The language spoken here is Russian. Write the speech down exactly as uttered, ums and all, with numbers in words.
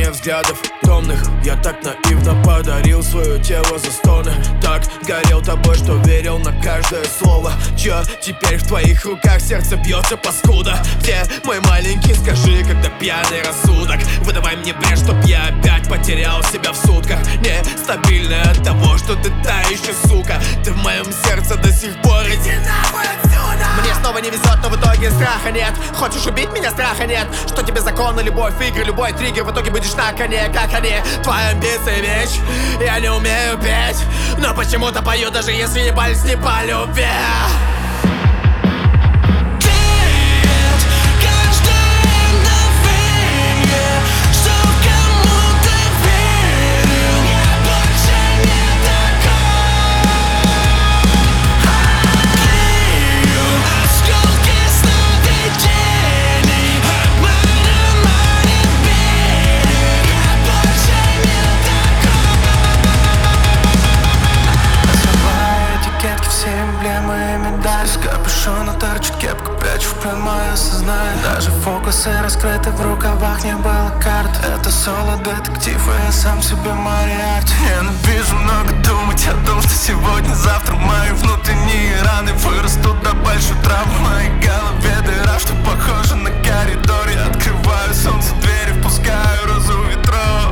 Мгновение взглядов томных. Я так наивно подарил свое тело за стоны. Так горел тобой, что верил на каждое слово. Чё теперь в твоих руках сердце бьется, паскуда? Где мой маленький, скажи, когда пьяный рассудок? Выдавай мне бред, чтоб я опять потерял себя в сутках. Нестабильно от того, что ты та еще сука. Ты в моем сердце до сих пор, иди нахуй отсюда! Мне снова не везет, но в итоге страха нет. Хочешь убить меня, страха нет. Что тебе законы, любовь, игры, любой триггер. В итоге будешь на коне, как они. Твоя амбиция вещь, я не умею петь, но почему-то пою, даже если не пальц не по любви. С капюшона торчит кепка, прячу в плен мое сознание. Даже фокусы раскрыты, в рукавах не было карт. Это соло-детектив, и я сам себе Мариарти. Ненавижу много думать о том, что сегодня-завтра мои внутренние раны вырастут до большой травмы. В моей голове дыра, что похоже на коридор. Я открываю солнце, двери, впускаю розу ветров.